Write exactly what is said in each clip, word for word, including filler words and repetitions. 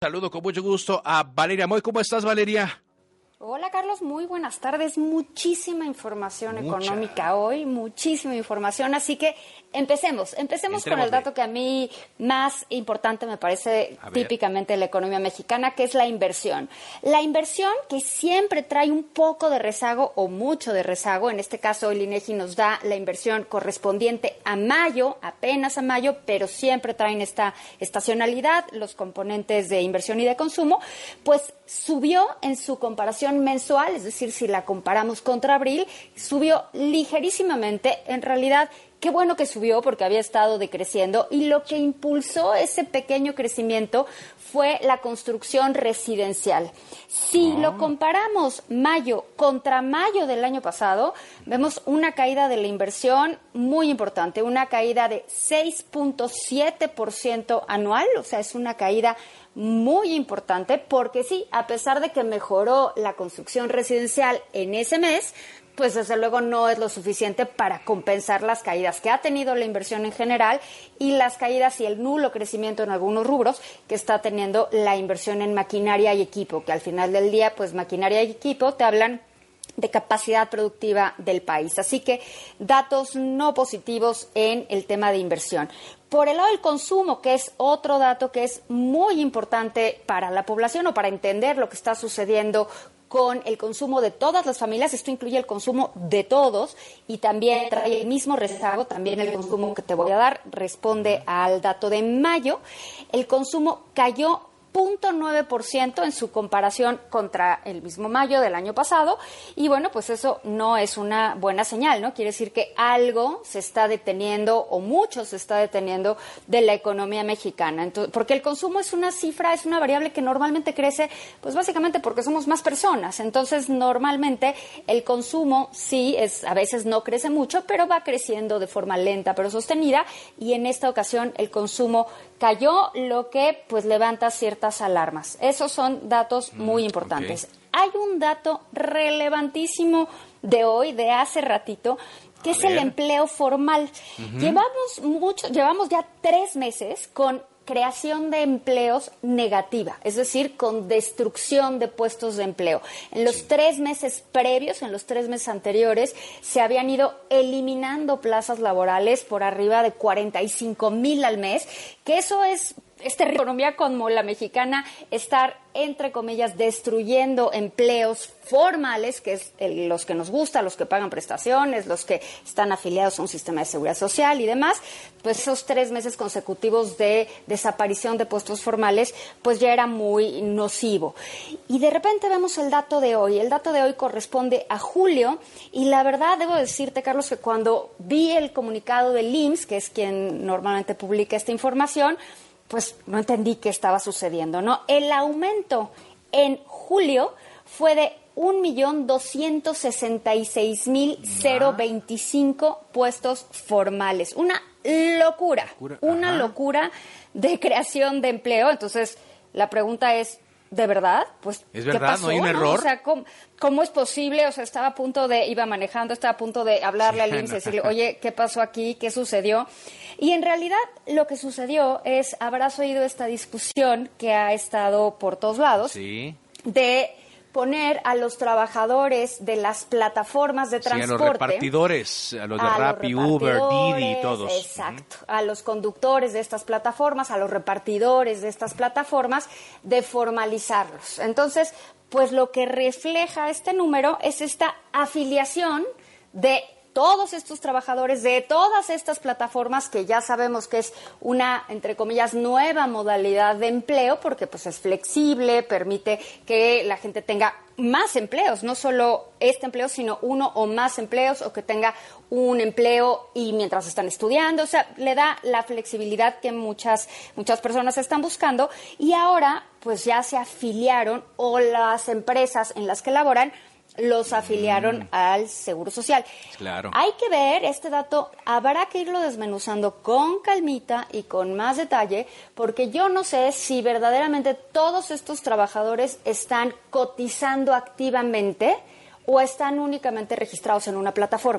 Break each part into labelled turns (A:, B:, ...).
A: Saludo con mucho gusto a Valeria Moy. ¿Cómo estás, Valeria?
B: Hola, Carlos, muy buenas tardes. Muchísima información
A: Mucha.
B: económica hoy, muchísima información, así que empecemos. Empecemos con el dato que a mí más importante me parece típicamente de la economía mexicana, que es la inversión. La inversión que siempre trae un poco de rezago o mucho de rezago. En este caso, el INEGI nos da la inversión correspondiente a mayo, apenas a mayo, pero siempre traen esta estacionalidad, los componentes de inversión y de consumo, pues subió en su comparación mensual, es decir, si la comparamos contra abril, subió ligerísimamente. En realidad, qué bueno que subió porque había estado decreciendo, y lo que impulsó ese pequeño crecimiento fue la construcción residencial. Si oh. lo comparamos mayo contra mayo del año pasado, vemos una caída de la inversión muy importante, una caída de seis punto siete por ciento anual, o sea, es una caída muy importante porque sí, a pesar de que mejoró la construcción residencial en ese mes, pues desde luego no es lo suficiente para compensar las caídas que ha tenido la inversión en general y las caídas y el nulo crecimiento en algunos rubros que está teniendo la inversión en maquinaria y equipo, que al final del día, pues maquinaria y equipo te hablan de capacidad productiva del país. Así que datos no positivos en el tema de inversión. Por el lado del consumo, que es otro dato que es muy importante para la población o para entender lo que está sucediendo con el consumo de todas las familias, esto incluye el consumo de todos y también trae el mismo rezago, también el consumo que te voy a dar responde al dato de mayo. El consumo cayó cero punto nueve por ciento en su comparación contra el mismo mayo del año pasado, y bueno, pues eso no es una buena señal, ¿no? Quiere decir que algo se está deteniendo o mucho se está deteniendo de la economía mexicana. Entonces, porque el consumo es una cifra, es una variable que normalmente crece, pues básicamente porque somos más personas. Entonces, normalmente el consumo sí es, a veces no crece mucho, pero va creciendo de forma lenta pero sostenida, y en esta ocasión el consumo cayó, lo que pues levanta ciertas alarmas. Esos son datos muy importantes. Okay. Hay un dato relevantísimo de hoy, de hace ratito, que A es ver. el empleo formal. Uh-huh. Llevamos mucho, llevamos ya tres meses con creación de empleos negativa, es decir, con destrucción de puestos de empleo. En los sí. tres meses previos, en los tres meses anteriores, se habían ido eliminando plazas laborales por arriba de cuarenta y cinco mil al mes, que eso es esta economía como la mexicana, estar, entre comillas, destruyendo empleos formales, que es el, los que nos gusta, los que pagan prestaciones, los que están afiliados a un sistema de seguridad social y demás, pues esos tres meses consecutivos de desaparición de puestos formales, pues ya era muy nocivo. Y de repente vemos el dato de hoy. El dato de hoy corresponde a julio, y la verdad debo decirte, Carlos, que cuando vi el comunicado del I M S S, que es quien normalmente publica esta información, pues no entendí qué estaba sucediendo, ¿no? El aumento en julio fue de un millón doscientos sesenta y seis mil veinticinco puestos formales. Una locura, locura. una Ajá. locura de creación de empleo. Entonces, la pregunta es, ¿de verdad? Pues,
A: ¿es verdad?
B: ¿qué pasó?
A: ¿No hay un error?
B: ¿No? O sea, ¿cómo, ¿cómo es posible? O sea, estaba a punto de, iba manejando, estaba a punto de hablarle al I M S S y decirle, oye, ¿qué pasó aquí? ¿Qué sucedió? Y en realidad lo que sucedió es, habrás oído esta discusión que ha estado por todos lados, sí. de poner a los trabajadores de las plataformas de transporte. Sí, a los
A: repartidores, a los de Rappi, Uber, Didi y todos.
B: Exacto, uh-huh. a los conductores de estas plataformas, a los repartidores de estas plataformas, de formalizarlos. Entonces, pues lo que refleja este número es esta afiliación de todos estos trabajadores de todas estas plataformas, que ya sabemos que es una, entre comillas, nueva modalidad de empleo, porque pues es flexible, permite que la gente tenga más empleos, no solo este empleo, sino uno o más empleos, o que tenga un empleo y mientras están estudiando. O sea, le da la flexibilidad que muchas, muchas personas están buscando, y ahora pues ya se afiliaron, o las empresas en las que laboran los afiliaron mm. al Seguro Social.
A: Claro.
B: Hay que ver este dato, habrá que irlo desmenuzando con calmita y con más detalle, porque yo no sé si verdaderamente todos estos trabajadores están cotizando activamente o están únicamente registrados en una plataforma.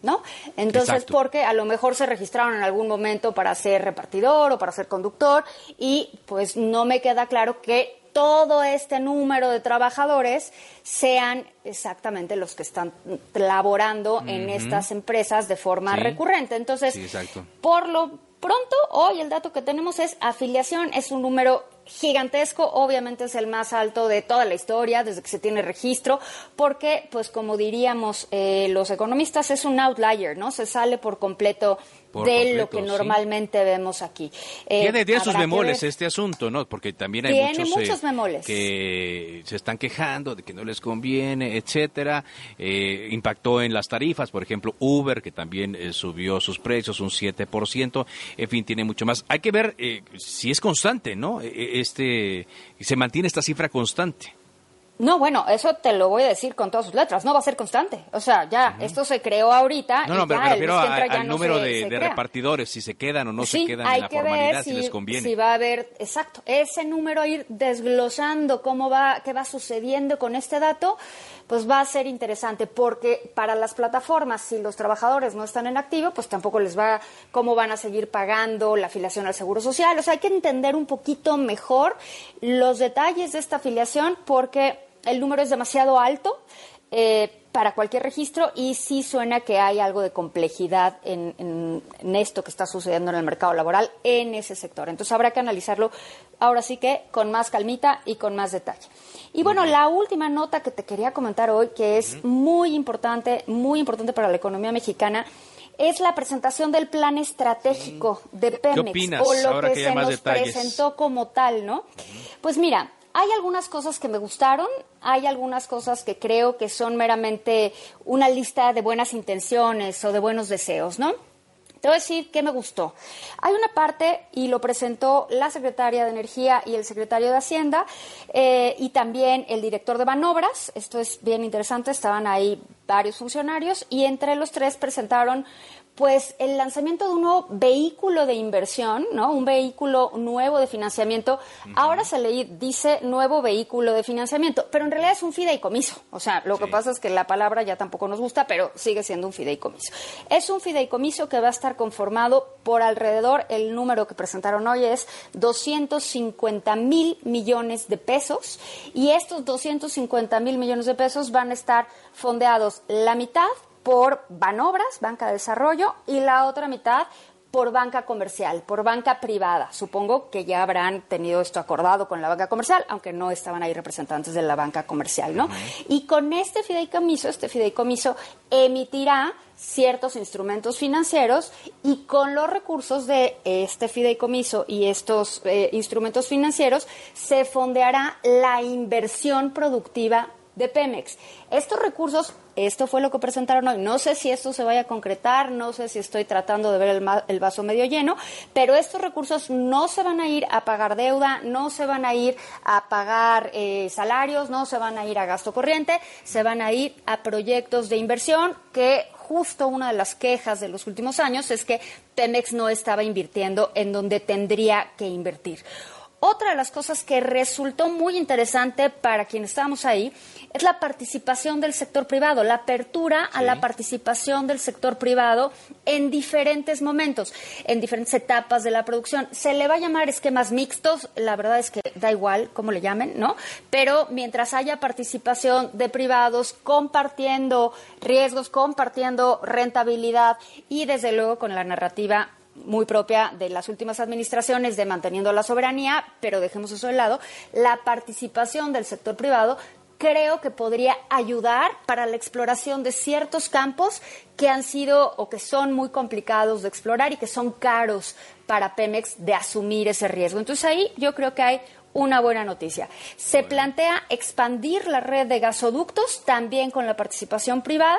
B: ¿no? Entonces,
A: Exacto.
B: porque a lo mejor se registraron en algún momento para ser repartidor o para ser conductor y pues no me queda claro que todo este número de trabajadores sean exactamente los que están laborando uh-huh. en estas empresas de forma sí. recurrente. Entonces,
A: sí,
B: por lo pronto, hoy el dato que tenemos es afiliación, es un número gigantesco, obviamente es el más alto de toda la historia, desde que se tiene registro, porque, pues como diríamos eh, los economistas, es un outlier, ¿no? Se sale por completo por de completo, lo que normalmente sí. vemos aquí.
A: Eh, tiene tiene sus bemoles este asunto, ¿no? Porque también hay
B: tiene
A: muchos,
B: muchos
A: eh,
B: bemoles.
A: que se están quejando de que no les conviene, etcétera. Eh, impactó en las tarifas, por ejemplo, Uber, que también eh, subió sus precios un siete por ciento. En fin, tiene mucho más. Hay que ver eh, si es constante, ¿no? Este se mantiene esta cifra constante.
B: No, bueno, eso te lo voy a decir con todas sus letras, no va a ser constante. O sea, ya, uh-huh. esto se creó ahorita.
A: No, no,
B: y
A: pero
B: ya,
A: me refiero a, al
B: no
A: número
B: se,
A: de,
B: se
A: de repartidores, si se quedan o no
B: sí,
A: se quedan en la formalidad,
B: si,
A: si les conviene.
B: Si va a haber, exacto, ese número, ir desglosando cómo va, qué va sucediendo con este dato, pues va a ser interesante, porque para las plataformas, si los trabajadores no están en activo, pues tampoco les va, cómo van a seguir pagando la afiliación al Seguro Social. O sea, hay que entender un poquito mejor los detalles de esta afiliación, porque el número es demasiado alto eh, para cualquier registro y sí suena que hay algo de complejidad en, en, en esto que está sucediendo en el mercado laboral en ese sector. Entonces habrá que analizarlo ahora sí que con más calmita y con más detalle. Y bueno, uh-huh. la última nota que te quería comentar hoy, que es uh-huh. muy importante, muy importante para la economía mexicana, es la presentación del plan estratégico de Pemex.
A: ¿Qué opinas?
B: O lo
A: Ahora
B: que,
A: que
B: se nos
A: detalles.
B: presentó como tal, ¿no? Uh-huh. Pues mira, hay algunas cosas que me gustaron, hay algunas cosas que creo que son meramente una lista de buenas intenciones o de buenos deseos, ¿no? Te voy a decir qué me gustó. Hay una parte, y lo presentó la secretaria de Energía y el secretario de Hacienda, eh, y también el director de Banobras. Esto es bien interesante, estaban ahí varios funcionarios, y entre los tres presentaron pues el lanzamiento de un nuevo vehículo de inversión, ¿no? Un vehículo nuevo de financiamiento. Uh-huh. Ahora se le dice nuevo vehículo de financiamiento, pero en realidad es un fideicomiso. O sea, lo sí. que pasa es que la palabra ya tampoco nos gusta, pero sigue siendo un fideicomiso. Es un fideicomiso que va a estar conformado por alrededor, el número que presentaron hoy es doscientos cincuenta mil millones de pesos, y estos doscientos cincuenta mil millones de pesos van a estar fondeados la mitad por Banobras, Banca de Desarrollo, y la otra mitad por banca comercial, por banca privada. Supongo que ya habrán tenido esto acordado con la banca comercial, aunque no estaban ahí representantes de la banca comercial, ¿no? Uh-huh. Y con este fideicomiso, este fideicomiso emitirá ciertos instrumentos financieros, y con los recursos de este fideicomiso y estos eh, instrumentos financieros se fondeará la inversión productiva de Pemex. Estos recursos, esto fue lo que presentaron hoy. No sé si esto se vaya a concretar, no sé si estoy tratando de ver el, ma- el vaso medio lleno, pero estos recursos no se van a ir a pagar deuda, no se van a ir a pagar eh, salarios, no se van a ir a gasto corriente, se van a ir a proyectos de inversión, que justo una de las quejas de los últimos años es que Pemex no estaba invirtiendo en donde tendría que invertir. Otra de las cosas que resultó muy interesante para quienes estábamos ahí es la participación del sector privado, la apertura sí. a la participación del sector privado en diferentes momentos, en diferentes etapas de la producción. Se le va a llamar esquemas mixtos, la verdad es que da igual cómo le llamen, ¿no? Pero mientras haya participación de privados, compartiendo riesgos, compartiendo rentabilidad, y desde luego con la narrativa muy propia de las últimas administraciones de manteniendo la soberanía, pero dejemos eso de lado, la participación del sector privado creo que podría ayudar para la exploración de ciertos campos que han sido o que son muy complicados de explorar y que son caros para Pemex de asumir ese riesgo. Entonces ahí yo creo que hay una buena noticia. Se plantea expandir la red de gasoductos también con la participación privada,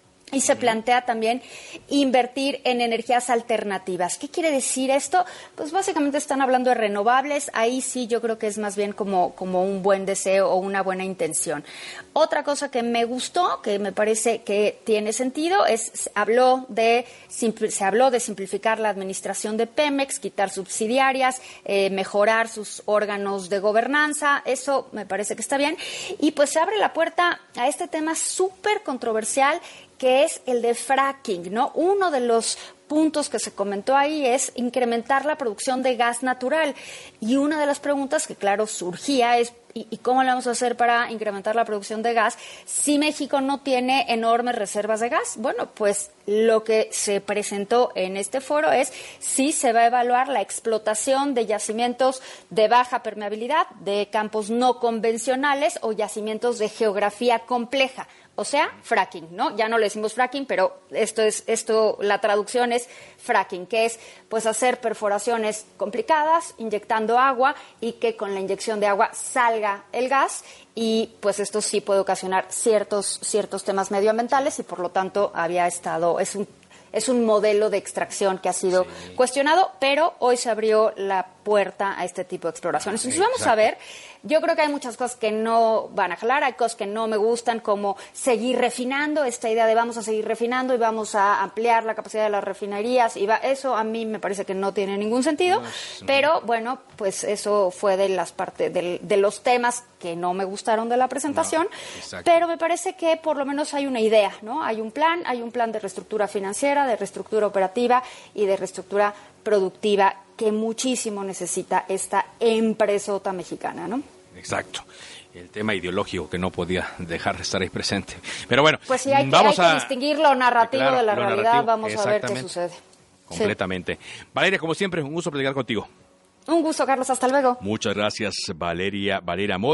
B: y se plantea también invertir en energías alternativas. ¿Qué quiere decir esto? Pues básicamente están hablando de renovables. Ahí sí yo creo que es más bien como, como un buen deseo o una buena intención. Otra cosa que me gustó, que me parece que tiene sentido, es se habló de, se habló de simplificar la administración de Pemex, quitar subsidiarias, eh, mejorar sus órganos de gobernanza. Eso me parece que está bien. Y pues se abre la puerta a este tema súper controversial que es el de fracking, ¿no? Uno de los puntos que se comentó ahí es incrementar la producción de gas natural. Y una de las preguntas que, claro, surgía es ¿y, y cómo le vamos a hacer para incrementar la producción de gas si México no tiene enormes reservas de gas? Bueno, pues lo que se presentó en este foro es si se va a evaluar la explotación de yacimientos de baja permeabilidad, de campos no convencionales o yacimientos de geografía compleja. O sea, fracking, ¿no? Ya no le decimos fracking, pero esto es, esto, la traducción es fracking, que es, pues, hacer perforaciones complicadas, inyectando agua y que con la inyección de agua salga el gas y, pues, esto sí puede ocasionar ciertos, ciertos temas medioambientales y, por lo tanto, había estado, es un Es un modelo de extracción que ha sido sí. cuestionado, pero hoy se abrió la puerta a este tipo de exploraciones. Entonces, vamos Exacto. a ver, yo creo que hay muchas cosas que no van a jalar, hay cosas que no me gustan, como seguir refinando, esta idea de vamos a seguir refinando y vamos a ampliar la capacidad de las refinerías, y va, eso a mí me parece que no tiene ningún sentido, no, no. pero bueno, pues eso fue de las partes, de, de los temas que no me gustaron de la presentación, no, pero me parece que por lo menos hay una idea, ¿no? Hay un plan, hay un plan de reestructura financiera, de reestructura operativa y de reestructura productiva que muchísimo necesita esta empresota mexicana, ¿no?
A: Exacto. El tema ideológico que no podía dejar de estar ahí presente. Pero bueno,
B: pues sí, hay que,
A: vamos
B: hay
A: a
B: que distinguir lo narrativo claro, de la realidad,
A: narrativo,
B: vamos a ver qué sucede.
A: Completamente. Sí. Valeria, como siempre, un gusto platicar contigo.
B: Un gusto, Carlos, hasta luego.
A: Muchas gracias, Valeria, Valeria Moy.